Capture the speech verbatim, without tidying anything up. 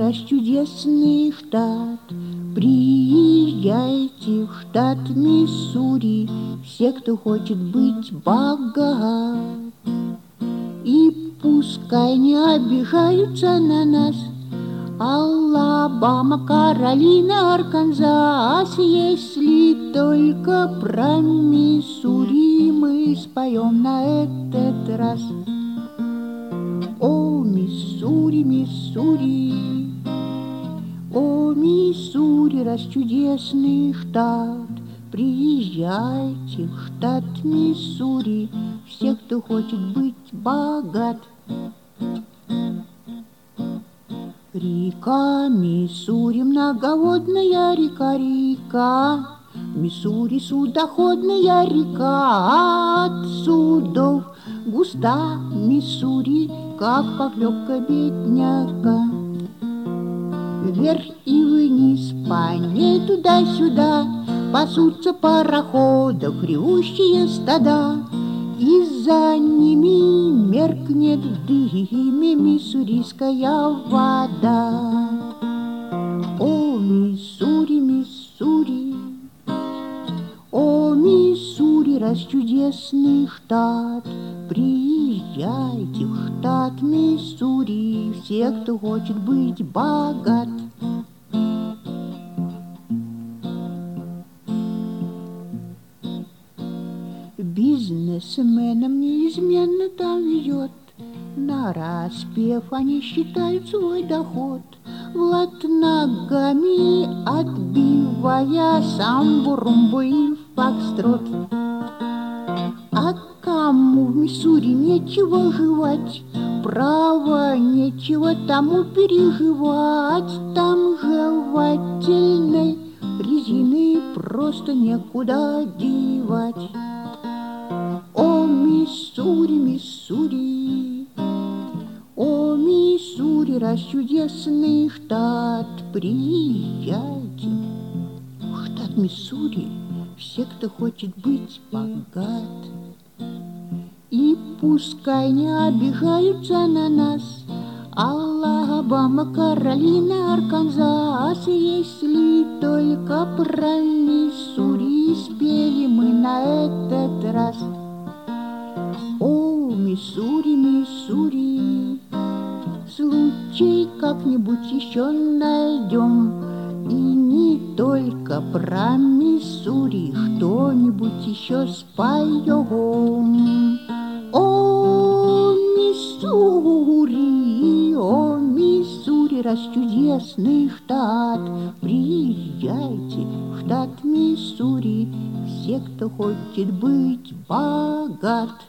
расчудесный штат. Приезжайте в штат Миссури, все, кто хочет быть богат. И пускай не обижаются на нас Алабама, Каролина, Арканзас, если только про Миссури мы споем на этот раз. О, Миссури, Миссури, о, Миссури, расчудесный штат. Приезжайте в штат Миссури, все, кто хочет быть богат. Река Миссури, многоводная река, река Миссури, судоходная река. От судов густа Миссури, как похлебка бедняка. Вверх и вниз по ней туда-сюда пасутся пароходов ревущие стада, и за ними меркнет в дыме миссурийская вода. О, Миссури, Миссури, о, Миссури, расчудесный штат. Приезжайте в штат Миссури, все, кто хочет быть богат. Бизнесменам неизменно там везет, на распев они считают свой доход. Влад ногами отбивая самбо-румбо и фокстрот. А кому в Миссури нечего жевать, право нечего тому переживать. Там жевательной резины просто некуда девать. О, Миссури, Миссури, о, Миссури, расчудесный штат. Приезжайте в штат Миссури, все, кто хочет быть богат. И пускай не обижаются на нас Алабама, Каролина, Арканзас, если только про Миссури спели мы на этот раз. О, Миссури, Миссури, случай как-нибудь еще найдем. И не только про Миссури что-нибудь еще споем. О, Миссури, о, Миссури, расчудесный штат. Приезжайте в штат Миссури, все, кто хочет быть богат.